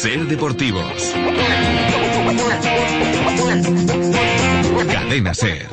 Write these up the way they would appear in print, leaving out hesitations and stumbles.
Ser Deportivos. Cadena Ser.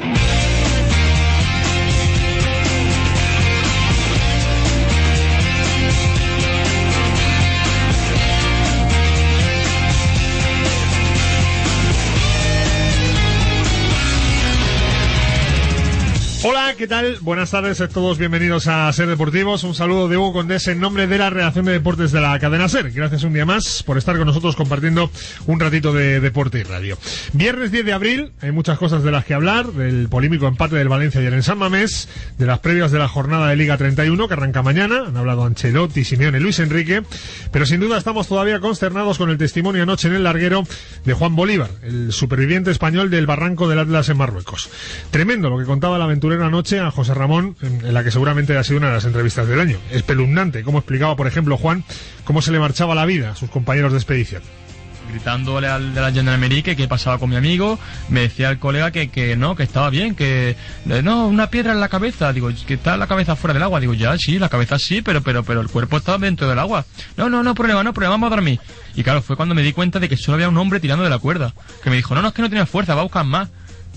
Hola, ¿qué tal? Buenas tardes a todos, bienvenidos a Ser Deportivos. Un saludo de Hugo Condés en nombre de la redacción de deportes de la cadena Ser. Gracias un día más por estar con nosotros compartiendo un ratito de deporte y radio. Viernes 10 de abril, hay muchas cosas de las que hablar, del polémico empate del Valencia ayer en San Mamés, de las previas de la jornada de Liga 31 que arranca mañana. Han hablado Ancelotti, Simeone, Luis Enrique, pero sin duda estamos todavía consternados con el testimonio anoche en el larguero de Juan Bolívar, el superviviente español del barranco del Atlas en Marruecos. Tremendo lo que contaba la aventura anoche a José Ramón, en la que seguramente ha sido una de las entrevistas del año. Espeluznante, como explicaba, por ejemplo, Juan, cómo se le marchaba la vida a sus compañeros de expedición. Gritándole al de la gendarmería que qué pasaba con mi amigo, me decía el colega que no, que estaba bien, que no, una piedra en la cabeza, digo, que está la cabeza fuera del agua, digo, ya, sí, la cabeza sí, pero el cuerpo está dentro del agua. No problema, vamos a dormir. Y claro, fue cuando me di cuenta de que solo había un hombre tirando de la cuerda, que me dijo, no, es que no tiene fuerza, va a buscar más.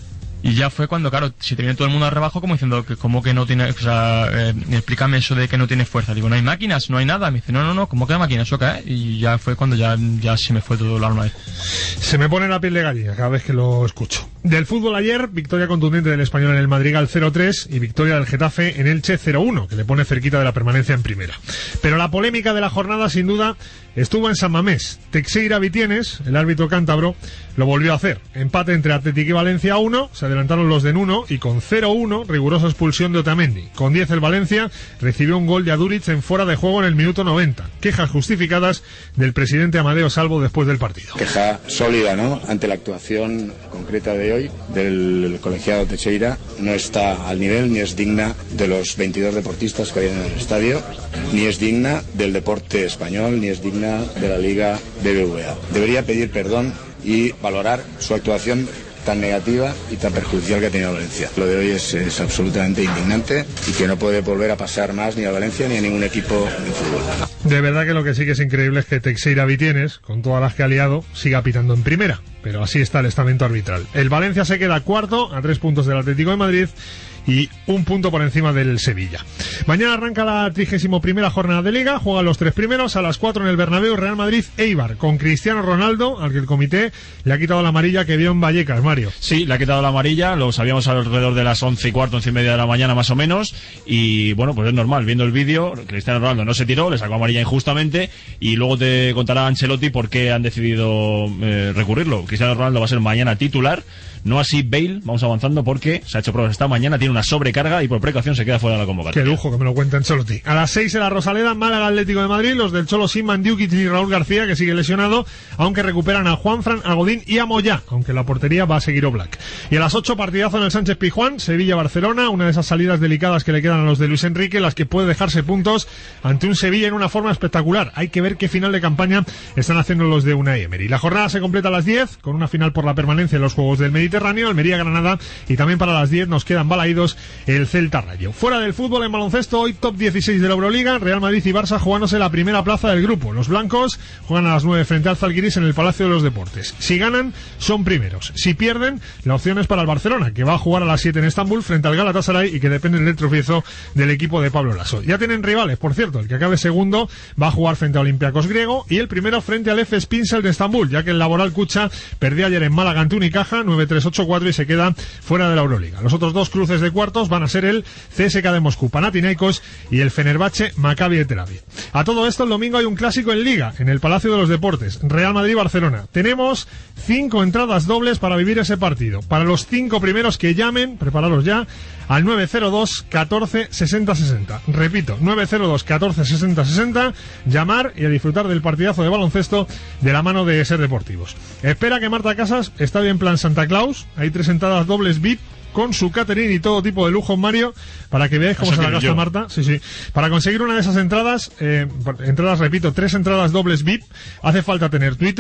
Y ya fue cuando, claro, si te viene todo el mundo al rebajo como diciendo que como que no tiene, o sea, explícame eso de que no tiene fuerza. Digo, no hay máquinas, no hay nada. Me dice, no, ¿cómo que hay máquinas? ¿Eso qué es? Y ya fue cuando ya se me fue todo el alma ahí. Se me pone la piel de gallina cada vez que lo escucho. Del fútbol ayer, victoria contundente del Español en el Madrigal 0-3 y victoria del Getafe en Elche 0-1, que le pone cerquita de la permanencia en primera. Pero la polémica de la jornada, sin duda, estuvo en San Mamés. Teixeira Vitienes, el árbitro cántabro, lo volvió a hacer. Empate entre Atlético y Valencia 1, se adelantaron los de Nuno y con 0-1, rigurosa expulsión de Otamendi. Con 10 el Valencia recibió un gol de Aduriz en fuera de juego en el minuto 90. Quejas justificadas del presidente Amadeo Salvo después del partido. Queja sólida, ¿no? Ante la actuación concreta de hoy del colegiado Teixeira. No está al nivel ni es digna de los 22 deportistas que había en el estadio, ni es digna del deporte español, ni es digna de la Liga BBVA. Debería pedir perdón y valorar su actuación tan negativa y tan perjudicial que ha tenido Valencia. Lo de hoy es absolutamente indignante y que no puede volver a pasar más ni a Valencia ni a ningún equipo de fútbol. De verdad que lo que sí que es increíble es que Teixeira Vitienes, con todas las que ha liado, siga pitando en primera. Pero así está el estamento arbitral. El Valencia se queda cuarto a 3 puntos del Atlético de Madrid y 1 punto por encima del Sevilla. Mañana arranca la 31ª jornada de Liga, juegan los 3 primeros a las 4 en el Bernabéu, Real Madrid-Eibar, con Cristiano Ronaldo, al que el comité le ha quitado la amarilla que vio en Vallecas, Mario. Sí, le ha quitado la amarilla, lo sabíamos alrededor de las 11:15, 11:30 de la mañana más o menos, y bueno, pues es normal, viendo el vídeo, Cristiano Ronaldo no se tiró, le sacó amarilla injustamente, y luego te contará Ancelotti por qué han decidido recurrirlo. Cristiano Ronaldo va a ser mañana titular, no así Bale, vamos avanzando porque se ha hecho pruebas esta mañana, tiene una sobrecarga y por precaución se queda fuera de la convocatoria. Qué lujo que me lo cuenta Ancelotti. A las 6 en la Rosaleda, Málaga Atlético de Madrid, los del Cholo sin Mandiukic y Raúl García, que sigue lesionado, aunque recuperan a Juanfran, a Godín y a Moyá, aunque la portería va a seguir Oblak. Y a las 8 partidazo en el Sánchez Pizjuán, Sevilla-Barcelona, una de esas salidas delicadas que le quedan a los de Luis Enrique, las que puede dejarse puntos ante un Sevilla en una forma espectacular. Hay que ver qué final de campaña están haciendo los de Unai Emery. La jornada se completa a las 10, con una final por la permanencia en los Juegos del Mediterráneo, Almería-Granada, y también para las 10 nos quedan balaídos el Celta Rayo. Fuera del fútbol en baloncesto, hoy top 16 de la Euroliga, Real Madrid y Barça jugándose la primera plaza del grupo. Los blancos juegan a las 9 frente al Zalgiris en el Palacio de los Deportes. Si ganan, son primeros. Si pierden, la opción es para el Barcelona, que va a jugar a las 7 en Estambul frente al Galatasaray y que depende del tropiezo del equipo de Pablo Lasso. Ya tienen rivales, por cierto, el que acabe segundo va a jugar frente a Olympiacos griego y el primero frente al Efes Pilsen de Estambul, ya que el Laboral Kucha perdió ayer en Málaga ante Unicaja 9-3, 8-4 y se queda fuera de la Euroliga. Los otros dos cruces de cuartos van a ser el CSKA de Moscú, Panathinaikos, y el Fenerbahce Maccabi de Tel Aviv. A todo esto, el domingo hay un clásico en Liga, en el Palacio de los Deportes, Real Madrid-Barcelona. Tenemos 5 entradas dobles para vivir ese partido. Para los 5 primeros que llamen, prepararos ya, al 902 14 60 60. Repito, 902 14 60 60, llamar y a disfrutar del partidazo de baloncesto de la mano de Ser Deportivos. Espera que Marta Casas está bien en plan Santa Claus, hay 3 entradas dobles VIP con su catering y todo tipo de lujo, Mario, para que veáis cómo se la gasta Marta. Sí. Para conseguir una de esas entradas, repito, 3 entradas dobles VIP, hace falta tener Twitter,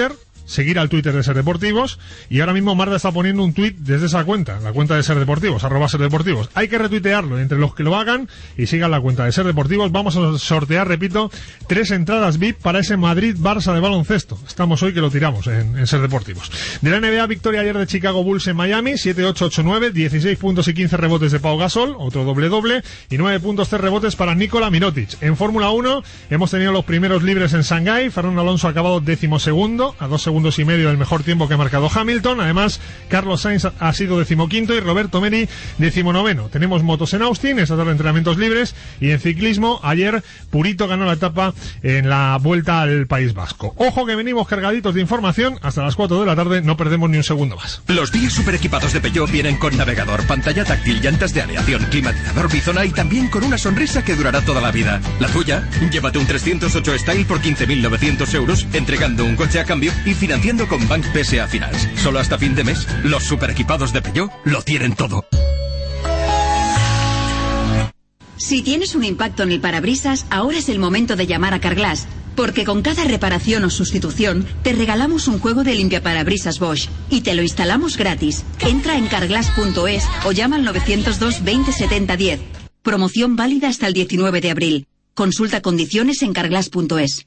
seguir al Twitter de Ser Deportivos, y ahora mismo Marta está poniendo un tuit desde esa cuenta, la cuenta de Ser Deportivos, @Ser Deportivos. Hay que retuitearlo. Entre los que lo hagan y sigan la cuenta de Ser Deportivos, vamos a sortear, repito, 3 entradas VIP para ese Madrid-Barça de baloncesto. Estamos hoy que lo tiramos en Ser Deportivos. De la NBA, victoria ayer de Chicago Bulls en Miami, 7-8-8-9, 16 puntos y 15 rebotes de Pau Gasol, otro doble-doble, y 9 puntos, 3 rebotes para Nikola Mirotic. En Fórmula 1 hemos tenido los primeros libres en Shanghái. Fernando Alonso ha acabado 12º, a 2 segundos y medio del mejor tiempo que ha marcado Hamilton. Además, Carlos Sainz ha sido 15º y Roberto Meri 19º. Tenemos motos en Austin, esta tarde entrenamientos libres, y en ciclismo, ayer Purito ganó la etapa en la Vuelta al País Vasco. Ojo que venimos cargaditos de información hasta las 4 de la tarde, no perdemos ni un segundo más. Los días super equipados de Peugeot vienen con navegador, pantalla táctil, llantas de aleación, climatizador bizona y también con una sonrisa que durará toda la vida. ¿La tuya? Llévate un 308 Style por 15.900 euros, entregando un coche a cambio y financiando con Bank PSA Finance. Solo hasta fin de mes, los super equipados de Peugeot lo tienen todo. Si tienes un impacto en el parabrisas, ahora es el momento de llamar a Carglass, porque con cada reparación o sustitución te regalamos un juego de limpiaparabrisas Bosch y te lo instalamos gratis. Entra en carglass.es o llama al 902 20 70 10. Promoción válida hasta el 19 de abril. Consulta condiciones en carglass.es.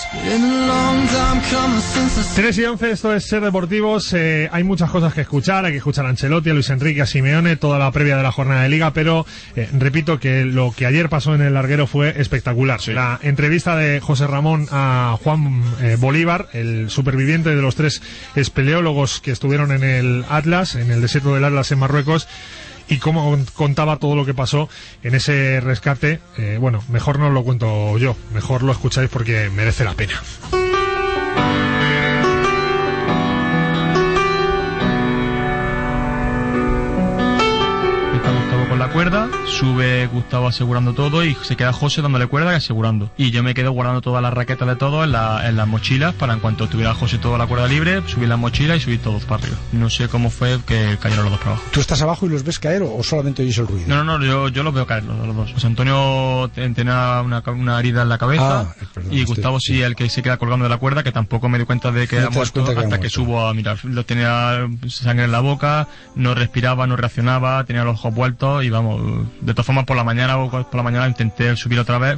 3:11, esto es Ser Deportivos. Hay muchas cosas que escuchar. Hay que escuchar a Ancelotti, a Luis Enrique, a Simeone, toda la previa de la jornada de Liga, pero repito que lo que ayer pasó en el larguero fue espectacular. Sí. La entrevista de José Ramón a Juan Bolívar, el superviviente de los 3 espeleólogos que estuvieron en el Atlas, en el desierto del Atlas en Marruecos, y cómo contaba todo lo que pasó en ese rescate. Bueno, mejor no os lo cuento yo, mejor lo escucháis porque merece la pena. Con la cuerda, sube Gustavo asegurando todo y se queda José dándole cuerda y asegurando. Y yo me quedo guardando todas las raquetas de todo en las mochilas para en cuanto tuviera José toda la cuerda libre, subir las mochilas y subir todos para arriba. No sé cómo fue que cayeron los dos para abajo. ¿Tú estás abajo y los ves caer o solamente oyes el ruido? No, yo los veo caer los dos. José Antonio tenía una herida en la cabeza y Gustavo sí, el que se queda colgando de la cuerda, que tampoco me di cuenta de que era muerto hasta que subo a mirar. Lo tenía sangre en la boca, no respiraba, no reaccionaba, tenía los ojos vueltos. Y vamos, de todas formas por la mañana intenté subir otra vez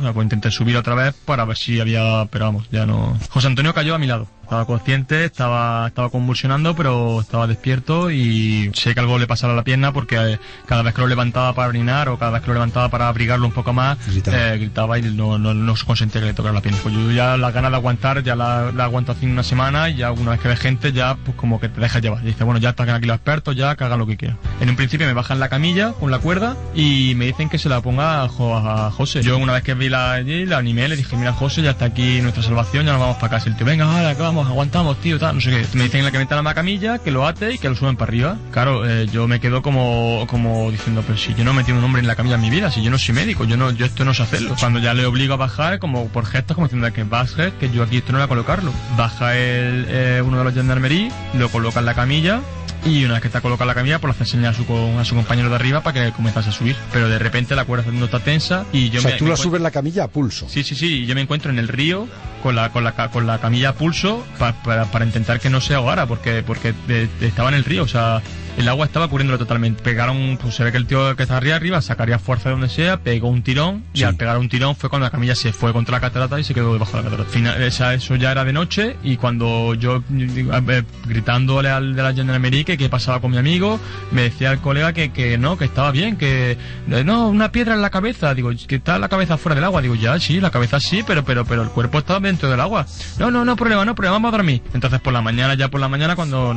para ver si había, pero vamos, ya no. José Antonio cayó a mi lado. Estaba consciente, estaba convulsionando, pero estaba despierto y sé que algo le pasaba a la pierna porque cada vez que lo levantaba para orinar o cada vez que lo levantaba para abrigarlo un poco más, gritaba y no se consentía que le tocara la pierna. Pues yo ya las ganas de aguantar, ya la aguanto hace una semana y ya una vez que ve gente ya pues como que te dejas llevar. Y dice, bueno, ya están aquí los expertos, ya que hagan lo que quieran. En un principio me bajan la camilla con la cuerda y me dicen que se la ponga a José. Yo una vez que vi la animé, le dije, mira José, ya está aquí nuestra salvación, ya nos vamos para casa. Y el tío, venga, ahora que vamos, aguantamos, tío, tal, no sé qué. Me dicen que meta la camilla, que lo ate y que lo suben para arriba. Claro, yo me quedo como diciendo, pero si yo no he metido un hombre en la camilla en mi vida, si yo no soy médico, yo esto no sé hacerlo. Cuando ya le obligo a bajar, como por gestos, como diciendo que baje, que yo aquí esto no voy a colocarlo. Baja uno de los gendarmería, lo coloca en la camilla. Y una vez que está colocada la camilla, pues le hace señal a su compañero de arriba para que comenzase a subir. Pero de repente la cuerda no está tensa y yo tú la subes la camilla a pulso. Sí, y yo me encuentro en el río con la camilla a pulso para intentar que no se ahogara, porque estaba en el río, o sea, el agua estaba cubriéndolo totalmente. Pues se ve que el tío que está arriba sacaría fuerza de donde sea, pegó un tirón y al pegar un tirón fue cuando la camilla se fue contra la catarata y se quedó debajo de la catarata. Eso ya era de noche y cuando yo gritándole al de la gendarmería que pasaba con mi amigo, me decía el colega que no, que estaba bien, que no, una piedra en la cabeza, digo, que está la cabeza fuera del agua, digo, ya sí, la cabeza sí, pero el cuerpo estaba dentro del agua. No problema, vamos a dormir. Entonces por la mañana cuando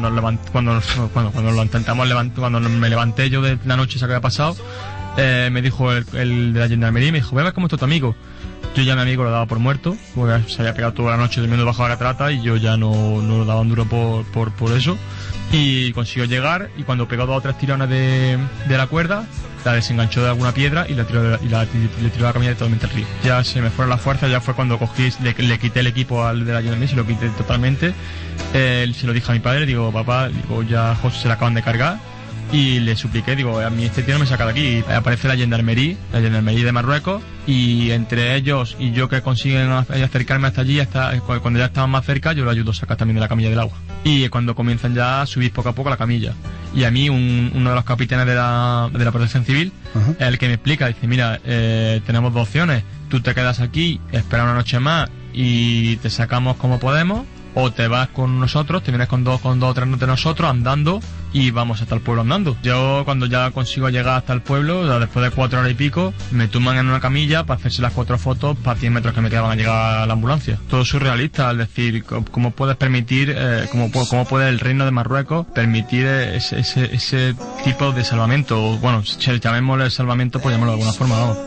me levanté yo de la noche esa que había pasado, me dijo el de la gendarmería, me dijo, ve a ver cómo está tu amigo. Yo ya a mi amigo lo daba por muerto, porque se había pegado toda la noche durmiendo bajo la catarata y yo ya no lo daba un duro por eso. Y consiguió llegar y cuando pegó 2 o 3 tirones de la cuerda, la desenganchó de alguna piedra y le tiró la camilla totalmente al río. Ya se me fueron las fuerzas, ya fue cuando cogí, le quité el equipo al de la gendarmería, se lo quité totalmente. Se lo dije a mi padre, digo, papá, ya José se la acaban de cargar. y le supliqué, digo, a mí este tío no me saca de aquí. Y aparece la Gendarmerie de Marruecos, y entre ellos y yo que consiguen acercarme hasta allí, cuando ya estaban más cerca, yo lo ayudo a sacar también de la camilla del agua. Y cuando comienzan ya a subir poco a poco la camilla, y a mí uno de los capitanes de la Protección Civil es el que me explica, dice, mira, tenemos dos opciones, tú te quedas aquí, esperas una noche más y te sacamos como podemos, o te vas con nosotros, te vienes con dos o tres de nosotros andando y vamos hasta el pueblo andando. Yo cuando ya consigo llegar hasta el pueblo, después de 4 horas y pico, me tumban en una camilla para hacerse las 4 fotos para 100 metros que me quedaban a llegar a la ambulancia. Todo surrealista, es decir, ¿cómo puedes permitir, cómo puede el reino de Marruecos permitir ese tipo de salvamento? Bueno, llamémosle salvamento, pues llamémoslo de alguna forma, vamos.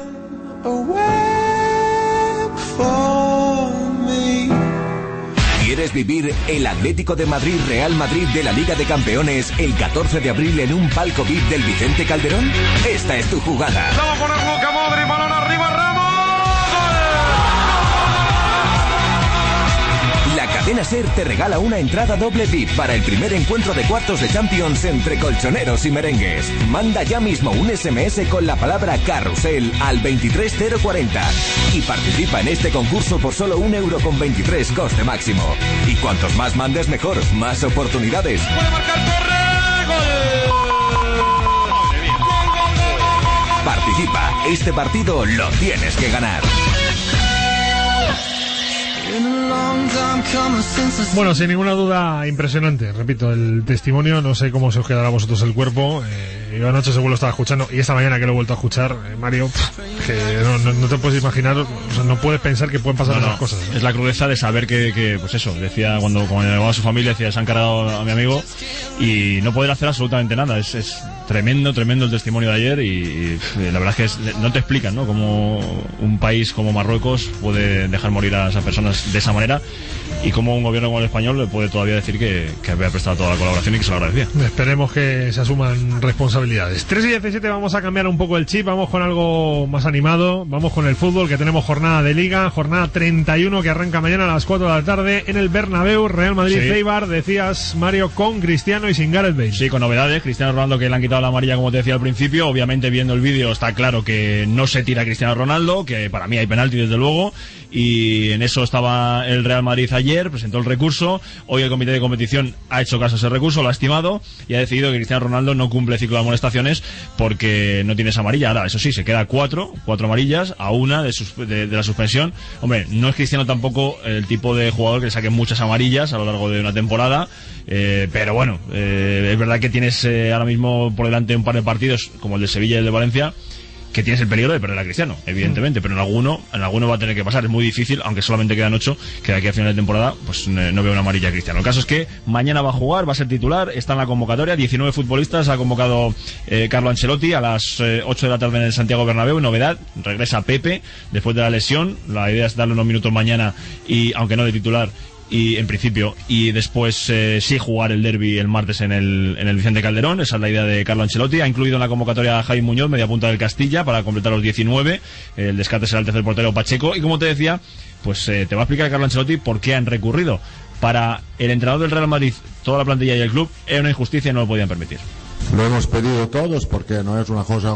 ¿Quieres vivir el Atlético de Madrid-Real Madrid de la Liga de Campeones el 14 de abril en un palco VIP del Vicente Calderón? Esta es tu jugada. ¡La va a poner Luka Modric! ¡Balón arriba, Ramos! La cadena SER te regala una entrada doble VIP para el primer encuentro de cuartos de Champions entre colchoneros y merengues. Manda ya mismo un SMS con la palabra carrusel al 23040 y participa en este concurso por solo €1,23 coste máximo. Y cuantos más mandes mejor, más oportunidades. ¡Puede marcar, corre! ¡Gol! Participa, este partido lo tienes que ganar. Bueno, sin ninguna duda, impresionante. Repito, el testimonio, no sé cómo se os quedará a vosotros el cuerpo. Yo anoche seguro lo estaba escuchando, y esta mañana que lo he vuelto a escuchar, Mario, que no te puedes imaginar, o sea, no puedes pensar que pueden pasar esas cosas, ¿no? Es la crudeza de saber que pues eso, decía cuando llegaba a su familia, decía, se han cargado a mi amigo, y no poder hacer absolutamente nada. Es tremendo el testimonio de ayer, y la verdad es que no te explican, ¿no?, cómo un país como Marruecos puede dejar morir a esas personas de esa manera, y cómo un gobierno como el español le puede todavía decir que había prestado toda la colaboración y que se lo agradecía. Esperemos que se asuman responsabilidades. 3:17, vamos a cambiar un poco el chip, vamos con algo más animado, vamos con el fútbol, que tenemos jornada de Liga, jornada 31 que arranca mañana a las 4 de la tarde en el Bernabéu. Real Madrid-Eibar, decías, Mario, con Cristiano y sin Gareth Bale. Sí, con novedades. Cristiano Ronaldo, que le han quitado la amarilla, como te decía al principio. Obviamente, viendo el vídeo está claro que no se tira a Cristiano Ronaldo, que para mí hay penalti desde luego, y en eso estaba el Real Madrid ayer, presentó el recurso. Hoy el comité de competición ha hecho caso a ese recurso, lo ha estimado y ha decidido que Cristiano Ronaldo no cumple el ciclo de amonestaciones porque no tiene esa amarilla. Ahora, eso sí, se queda cuatro amarillas a una de la suspensión. Hombre, no es Cristiano tampoco el tipo de jugador que le saque muchas amarillas a lo largo de una temporada, pero bueno, es verdad que tienes ahora mismo por delante un par de partidos como el de Sevilla y el de Valencia, que tienes el peligro de perder a Cristiano, evidentemente, pero en alguno va a tener que pasar. Es muy difícil, aunque solamente quedan 8, que de aquí a final de temporada pues no veo una amarilla a Cristiano. El caso es que mañana va a jugar, va a ser titular, está en la convocatoria, 19 futbolistas ha convocado Carlo Ancelotti a las 8 de la tarde en el Santiago Bernabéu. Novedad, regresa Pepe después de la lesión. La idea es darle unos minutos mañana, y aunque no de titular, y en principio, y después sí jugar el derbi el martes en el Vicente Calderón. Esa es la idea de Carlo Ancelotti. Ha incluido en la convocatoria a Javi Muñoz, media punta del Castilla, para completar los 19. El descarte será el tercer portero, Pacheco, y como te decía, pues te va a explicar Carlo Ancelotti por qué han recurrido. Para el entrenador del Real Madrid, toda la plantilla y el club, era una injusticia y no lo podían permitir. Lo hemos pedido todos porque no es una cosa,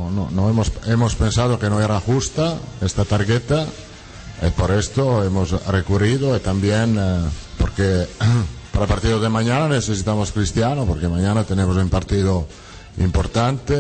hemos pensado que no era justa esta tarjeta. Por esto hemos recurrido, y también porque para el partido de mañana necesitamos Cristiano, porque mañana tenemos un partido importante,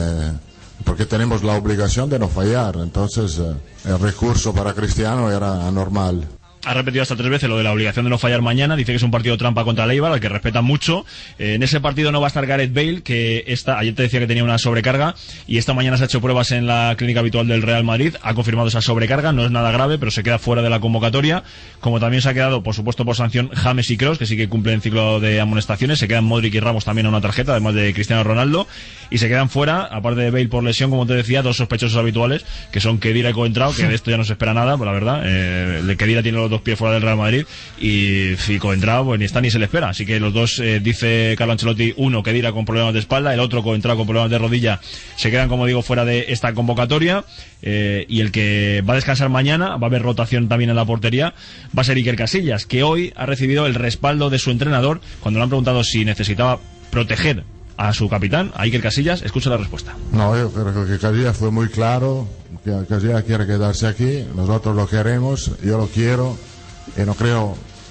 porque tenemos la obligación de no fallar. Entonces el recurso para Cristiano era normal. Ha repetido hasta 3 veces lo de la obligación de no fallar mañana. Dice que es un partido trampa contra el Eibar, al que respeta mucho. En ese partido no va a estar Gareth Bale, que ayer te decía que tenía una sobrecarga, y esta mañana se ha hecho pruebas en la clínica habitual del Real Madrid. Ha confirmado esa sobrecarga, no es nada grave, pero se queda fuera de la convocatoria. Como también se ha quedado, por supuesto, por sanción, James y Kroos, que sí que cumplen ciclo de amonestaciones. Se quedan Modric y Ramos también a una tarjeta, además de Cristiano Ronaldo. Y se quedan fuera, aparte de Bale por lesión, como te decía, 2 sospechosos habituales, que son Khedira y Coentrao, que de esto ya no se espera nada, pues la verdad. El de Khedira tiene los 2 pies fuera del Real Madrid, y Coentrao pues ni está ni se le espera. Así que los dos, dice Carlo Ancelotti, uno Khedira con problemas de espalda, el otro Coentrao con problemas de rodilla, se quedan, como digo, fuera de esta convocatoria. Y el que va a descansar mañana, va a haber rotación también en la portería, va a ser Iker Casillas, que hoy ha recibido el respaldo de su entrenador cuando le han preguntado si necesitaba proteger a su capitán, a Iker Casillas. Escucha la respuesta. No, yo creo que Casillas fue muy claro, que Casillas quiere quedarse aquí, nosotros lo queremos, yo lo quiero, y no creo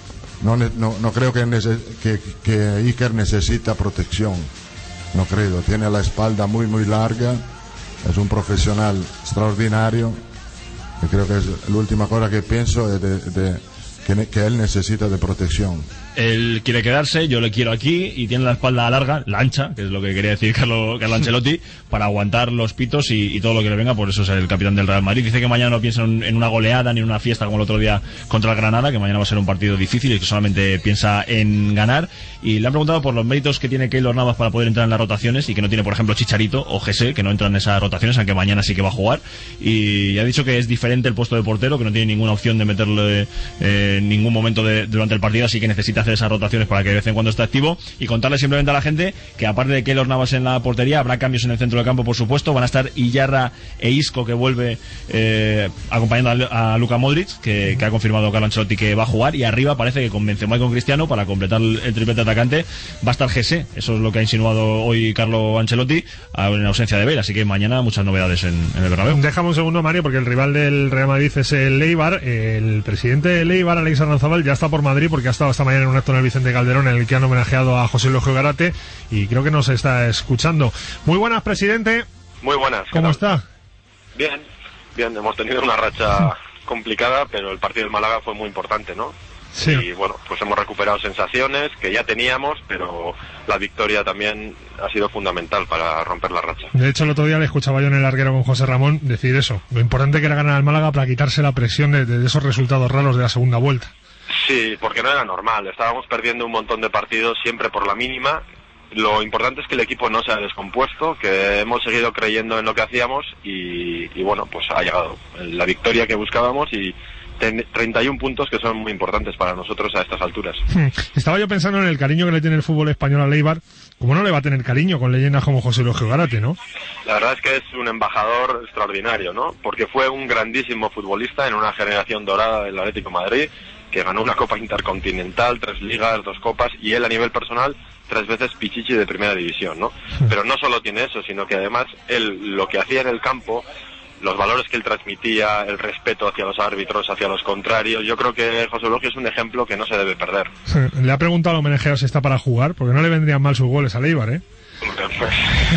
que Iker necesita protección, no creo, tiene la espalda muy muy larga, es un profesional extraordinario, y creo que es la última cosa que pienso que él necesita de protección. Él quiere quedarse, yo le quiero aquí, y tiene la espalda larga, la ancha, que es lo que quería decir Carlo Ancelotti, para aguantar los pitos y todo lo que le venga. Por eso es el capitán del Real Madrid. Dice que mañana no piensa en una goleada ni en una fiesta como el otro día contra el Granada, que mañana va a ser un partido difícil y que solamente piensa en ganar. Y le han preguntado por los méritos que tiene Keylor Navas para poder entrar en las rotaciones, y que no tiene, por ejemplo, Chicharito o Jesse, que no entran en esas rotaciones, aunque mañana sí que va a jugar. Y ha dicho que es diferente el puesto de portero, que no tiene ninguna opción de meterle en ningún momento durante el partido, así que necesita hacer esas rotaciones para que de vez en cuando esté activo. Y contarle simplemente a la gente que, aparte de Keylor Navas en la portería, habrá cambios en el centro del campo, por supuesto. Van a estar Iyarra e Isco, que vuelve acompañando a Luka Modric, que ha confirmado Carlo Ancelotti que va a jugar. Y arriba parece que con Benzema y con Cristiano, para completar el triplete atacante, va a estar Jesse. Eso es lo que ha insinuado hoy Carlo Ancelotti, en ausencia de Bale. Así que mañana muchas novedades en el Bernabéu. Déjame un segundo, Mario, porque el rival del Real Madrid es el Eibar. El presidente del Eibar, Alex Arranzábal, ya está por Madrid, porque ha estado esta mañana en un acto en el Vicente Calderón en el que han homenajeado a José Luis Garate, y creo que nos está escuchando. Muy buenas, presidente. Muy buenas. ¿Cómo está? Bien, hemos tenido una racha complicada, pero el partido del Málaga fue muy importante, ¿no? Sí. Y bueno, pues hemos recuperado sensaciones que ya teníamos, pero la victoria también ha sido fundamental para romper la racha. De hecho, el otro día le escuchaba yo en el larguero con José Ramón decir eso, lo importante que era ganar al Málaga para quitarse la presión de esos resultados raros de la segunda vuelta. Sí, porque no era normal, estábamos perdiendo un montón de partidos siempre por la mínima. Lo importante es que el equipo no se ha descompuesto, que hemos seguido creyendo en lo que hacíamos y bueno, pues ha llegado la victoria que buscábamos y 31 puntos que son muy importantes para nosotros a estas alturas. Estaba yo pensando en el cariño que le tiene el fútbol español a Eibar. ¿Cómo no le va a tener cariño con leyendas como José Luis Garate, no? La verdad es que es un embajador extraordinario, ¿no? Porque fue un grandísimo futbolista en una generación dorada del Atlético de Madrid, que ganó una Copa Intercontinental, 3 ligas, 2 copas, y él a nivel personal 3 veces Pichichi de primera división, ¿no? Pero no solo tiene eso, sino que además él lo que hacía en el campo, los valores que él transmitía, el respeto hacia los árbitros, hacia los contrarios, yo creo que José Luis es un ejemplo que no se debe perder. Le ha preguntado al homenajero si está para jugar, porque no le vendrían mal sus goles a Eibar, ¿eh? Pues,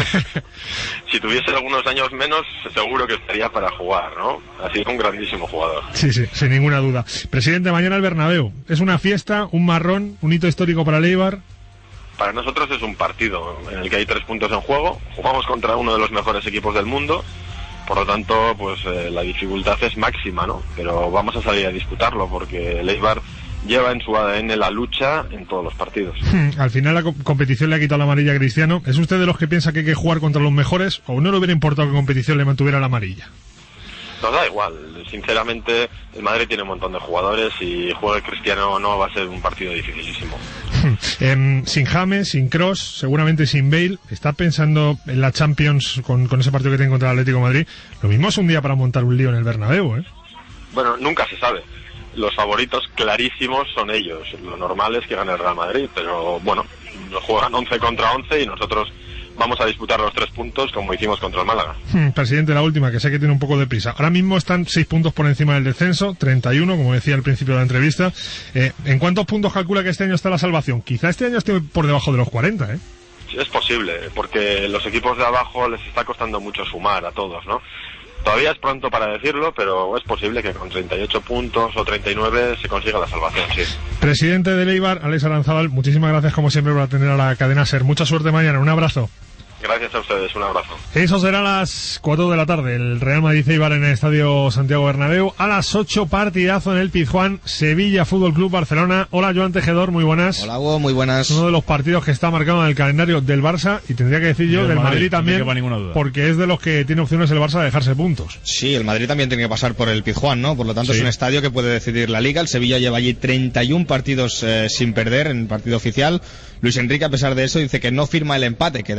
si tuviese algunos años menos, seguro que estaría para jugar, ¿no? Ha sido un grandísimo jugador. Sí, sin ninguna duda. Presidente, mañana el Bernabéu. ¿Es una fiesta, un marrón, un hito histórico para el Eibar? Para nosotros es un partido en el que hay 3 puntos en juego. Jugamos contra uno de los mejores equipos del mundo. Por lo tanto, pues la dificultad es máxima, ¿no? Pero vamos a salir a disputarlo porque el Eibar lleva en su ADN la lucha en todos los partidos. Al final la competición le ha quitado la amarilla a Cristiano. ¿Es usted de los que piensa que hay que jugar contra los mejores o no le hubiera importado que competición le mantuviera la amarilla? Nos da igual, sinceramente el Madrid tiene un montón de jugadores y juegue Cristiano o no va a ser un partido dificilísimo. Sin James, sin Kroos, seguramente sin Bale, ¿está pensando en la Champions con ese partido que tiene contra el Atlético de Madrid? Lo mismo es un día para montar un lío en el Bernabéu, ¿eh? Bueno, nunca se sabe. Los favoritos clarísimos son ellos. Lo normal es que gane el Real Madrid, pero bueno, juegan 11 contra 11 y nosotros vamos a disputar los 3 puntos como hicimos contra el Málaga. Presidente, la última, que sé que tiene un poco de prisa. Ahora mismo están 6 puntos por encima del descenso, 31, como decía al principio de la entrevista. ¿En cuántos puntos calcula que este año está la salvación? Quizá este año esté por debajo de los 40, ¿eh? Sí, es posible, porque los equipos de abajo les está costando mucho sumar a todos, ¿no? Todavía es pronto para decirlo, pero es posible que con 38 puntos o 39 se consiga la salvación, sí. Presidente del Eibar, Alex Arranzábal, muchísimas gracias como siempre por atender a la cadena SER. Mucha suerte mañana, un abrazo. Gracias a ustedes, un abrazo. Eso será a las 4 de la tarde, el Real Madrid-Eibar en el Estadio Santiago Bernabéu. A las 8, partidazo en el Pizjuán, Sevilla Fútbol Club Barcelona. Hola, Joan Tejedor, muy buenas. Hola, Hugo, muy buenas. Uno de los partidos que está marcado en el calendario del Barça, y tendría que decir yo del Madrid también, porque es de los que tiene opciones el Barça de dejarse puntos. Sí, el Madrid también tiene que pasar por el Pizjuán, ¿no? Por lo tanto, sí, es un estadio que puede decidir la Liga. El Sevilla lleva allí 31 partidos sin perder en partido oficial. Luis Enrique, a pesar de eso, dice que no firma el empate, que de mano para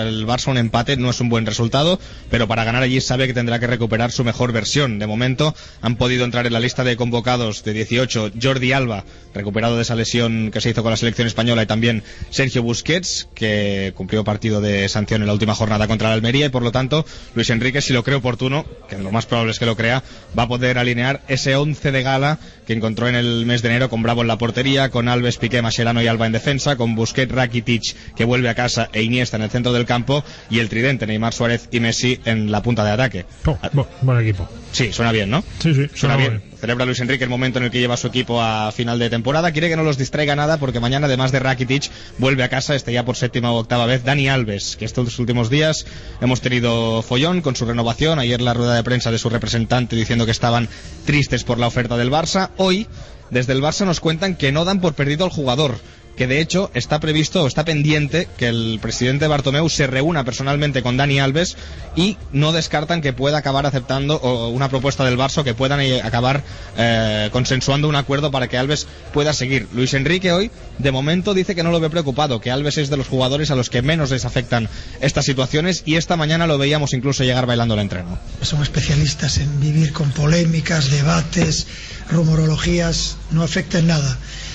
Para el Barça un empate no es un buen resultado, pero para ganar allí sabe que tendrá que recuperar su mejor versión. De momento han podido entrar en la lista de convocados de 18 Jordi Alba, recuperado de esa lesión que se hizo con la selección española, y también Sergio Busquets, que cumplió partido de sanción en la última jornada contra la Almería, y por lo tanto Luis Enrique, si lo cree oportuno, que lo más probable es que lo crea, va a poder alinear ese 11 de gala que encontró en el mes de enero, con Bravo en la portería, con Alves, Piqué, Mascherano y Alba en defensa, con Busquets, Rakitic, que vuelve a casa, e Iniesta en el centro del campo, y el tridente Neymar, Suárez y Messi en la punta de ataque. Buen equipo. Sí, suena bien, ¿no? Sí, suena bien. Celebra Luis Enrique el momento en el que lleva a su equipo a final de temporada. Quiere que no los distraiga nada, porque mañana, además de Rakitic, vuelve a casa, ya por 7ª o 8ª vez, Dani Alves, que estos últimos días hemos tenido follón con su renovación. Ayer la rueda de prensa de su representante diciendo que estaban tristes por la oferta del Barça. Hoy, desde el Barça nos cuentan que no dan por perdido al jugador, que de hecho está previsto o está pendiente que el presidente Bartomeu se reúna personalmente con Dani Alves, y no descartan que pueda acabar aceptando una propuesta del Barça, que puedan acabar consensuando un acuerdo para que Alves pueda seguir. Luis Enrique hoy, de momento, dice que no lo ve preocupado, que Alves es de los jugadores a los que menos les afectan estas situaciones, y esta mañana lo veíamos incluso llegar bailando el entreno. Son especialistas en vivir con polémicas, debates, rumorologías, no afecta en nada.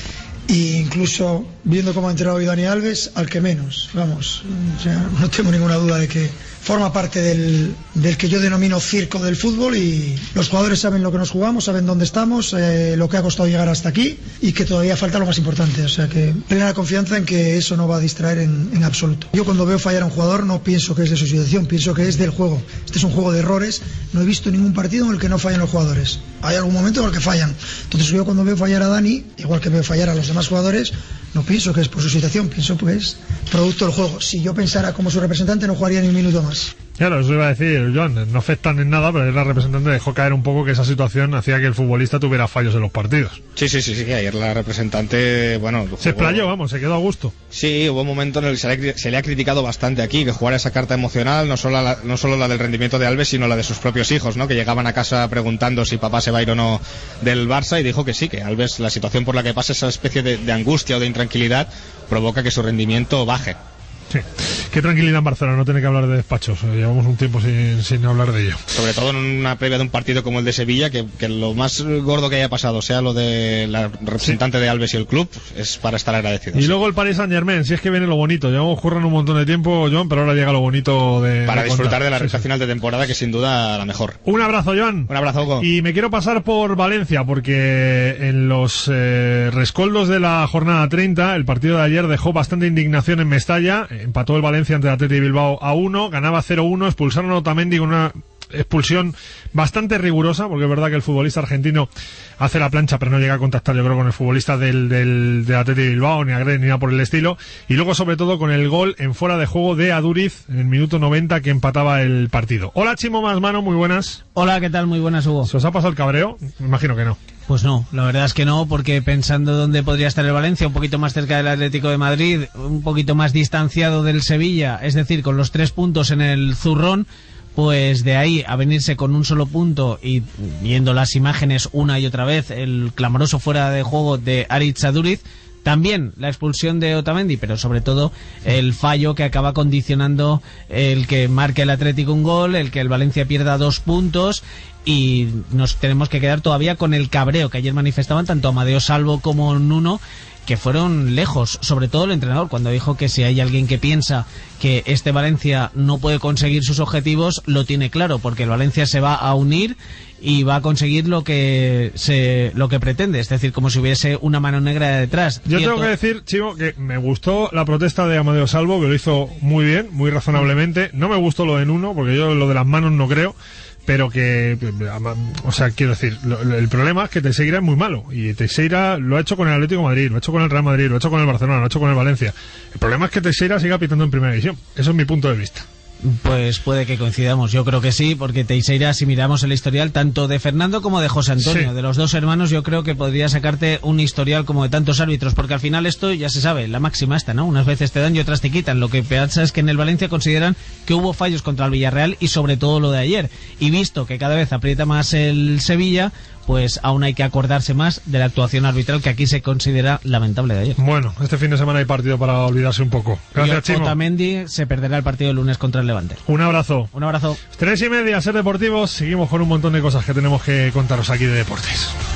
Y incluso viendo cómo ha entrado hoy Dani Alves, al que menos, vamos, o sea, no tengo ninguna duda de que forma parte del que yo denomino circo del fútbol, y los jugadores saben lo que nos jugamos, saben dónde estamos, lo que ha costado llegar hasta aquí, y que todavía falta lo más importante, o sea que plena confianza en que eso no va a distraer en absoluto. Yo cuando veo fallar a un jugador no pienso que es de su situación, pienso que es del juego. Este es un juego de errores, no he visto ningún partido en el que no fallen los jugadores, hay algún momento en el que fallan. Entonces yo cuando veo fallar a Dani, igual que veo fallar a los demás jugadores, no pienso que es por su situación, pienso que es producto del juego. Si yo pensara como su representante, no jugaría ni un minuto más. Claro, eso iba a decir, Joan, no afectan en nada, pero la representante dejó caer un poco que esa situación hacía que el futbolista tuviera fallos en los partidos. Sí, ayer la representante, se explayó, se quedó a gusto. Sí, hubo un momento en el que se le ha criticado bastante aquí, que jugara esa carta emocional, no solo la del rendimiento de Alves, sino la de sus propios hijos, ¿no? Que llegaban a casa preguntando si papá se va a ir o no del Barça, y dijo que sí, que Alves, la situación por la que pasa, esa especie de angustia o de intranquilidad, provoca que su rendimiento baje. Sí, qué tranquilidad en Barcelona, no tiene que hablar de despachos, llevamos un tiempo sin hablar de ello. Sobre todo en una previa de un partido como el de Sevilla, que lo más gordo que haya pasado sea lo de la representante de Alves y el club, es para estar agradecidos. Y luego el Paris Saint-Germain, si es que viene lo bonito, llevamos currando un montón de tiempo, Joan, pero ahora llega lo bonito para disfrutar de la recta final de temporada, que sin duda la mejor. Un abrazo, Joan. Un abrazo, Hugo. Y me quiero pasar por Valencia, porque en los rescoldos de la jornada 30, el partido de ayer dejó bastante indignación en Mestalla. Empató el Valencia ante el Athletic Bilbao a 1, ganaba 0-1, expulsaron a Otamendi con una expulsión bastante rigurosa, porque es verdad que el futbolista argentino hace la plancha pero no llega a contactar, yo creo, con el futbolista del Athletic Bilbao, ni agrede ni nada por el estilo. Y luego sobre todo con el gol en fuera de juego de Aduriz en el minuto 90, que empataba el partido. Hola, Chimo Masmano, muy buenas. Hola, ¿qué tal? Muy buenas, Hugo. ¿Se os ha pasado el cabreo? Me imagino que no. Pues no, la verdad es que no, porque pensando dónde podría estar el Valencia, un poquito más cerca del Atlético de Madrid, un poquito más distanciado del Sevilla, es decir, con los 3 puntos en el zurrón, pues de ahí a venirse con un solo punto, y viendo las imágenes una y otra vez, el clamoroso fuera de juego de Aritz Aduriz, también la expulsión de Otamendi, pero sobre todo el fallo que acaba condicionando el que marque el Atlético un gol, el que el Valencia pierda 2 puntos, y nos tenemos que quedar todavía con el cabreo que ayer manifestaban tanto Amadeo Salvo como Nuno, que fueron lejos, sobre todo el entrenador, cuando dijo que si hay alguien que piensa que este Valencia no puede conseguir sus objetivos, lo tiene claro, porque el Valencia se va a unir y va a conseguir lo que pretende, es decir, como si hubiese una mano negra detrás. Yo tengo que decir, Chivo, que me gustó la protesta de Amadeo Salvo, que lo hizo muy bien, muy razonablemente. No me gustó lo de Nuno, porque yo lo de las manos no creo, pero que, o sea, quiero decir, el problema es que Teixeira es muy malo, y Teixeira lo ha hecho con el Atlético de Madrid, lo ha hecho con el Real Madrid, lo ha hecho con el Barcelona, lo ha hecho con el Valencia. El problema es que Teixeira siga pitando en primera división. Eso es mi punto de vista. Pues puede que coincidamos, yo creo que sí, porque Teixeira, si miramos el historial tanto de Fernando como de José Antonio, de los dos hermanos, yo creo que podría sacarte un historial como de tantos árbitros, porque al final esto ya se sabe, la máxima esta, ¿no? Unas veces te dan y otras te quitan. Lo que pasa es que en el Valencia consideran que hubo fallos contra el Villarreal, y sobre todo lo de ayer, y visto que cada vez aprieta más el Sevilla, pues aún hay que acordarse más de la actuación arbitral que aquí se considera lamentable de ayer. Bueno, este fin de semana hay partido para olvidarse un poco. Gracias, Chimo. Otamendi se perderá el partido el lunes contra el Levante. Un abrazo. Un abrazo. 3:30, Ser Deportivos. Seguimos con un montón de cosas que tenemos que contaros aquí de deportes.